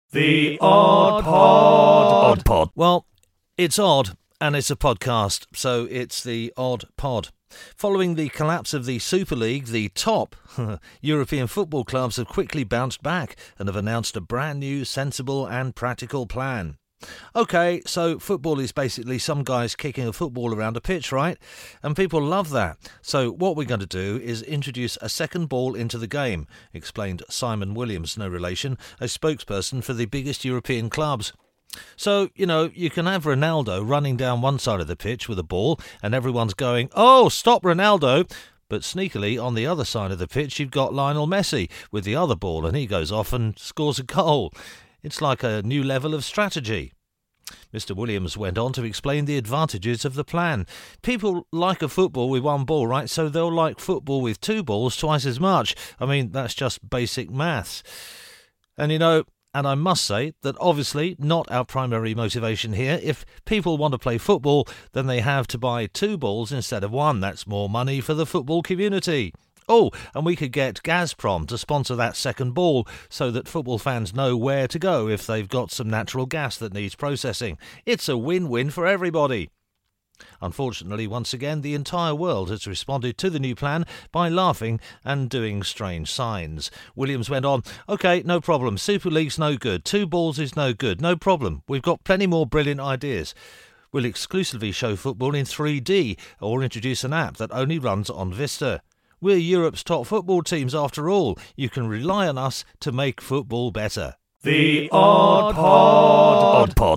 The Odd Pod. Odd Pod. Well, it's odd, and it's a podcast, so it's the Odd Pod. Following the collapse of the Super League, the top European football clubs have quickly bounced back and have announced a brand new, sensible and practical plan. OK, so football is basically some guys kicking a football around a pitch, right? And people love that. So what we're going to do is introduce a second ball into the game, explained Simon Williams, no relation, a spokesperson for the biggest European clubs. So, you can have Ronaldo running down one side of the pitch with a ball and everyone's going, "Oh, stop Ronaldo!" But sneakily, on the other side of the pitch, you've got Lionel Messi with the other ball and he goes off and scores a goal. It's like a new level of strategy. Mr. Williams went on to explain the advantages of the plan. People like a football with one ball, right? So they'll like football with two balls twice as much. I mean, that's just basic maths. And and I must say that obviously not our primary motivation here. If people want to play football, then they have to buy two balls instead of one. That's more money for the football community. Oh, and we could get Gazprom to sponsor that second ball so that football fans know where to go if they've got some natural gas that needs processing. It's a win-win for everybody. Unfortunately, once again, the entire world has responded to the new plan by laughing and doing strange signs. Williams went on, "OK, no problem. Super League's no good. Two balls is no good. No problem. We've got plenty more brilliant ideas. We'll exclusively show football in 3D or introduce an app that only runs on Vista. We're Europe's top football teams after all. You can rely on us to make football better." The Odd Pod. Odd Pod.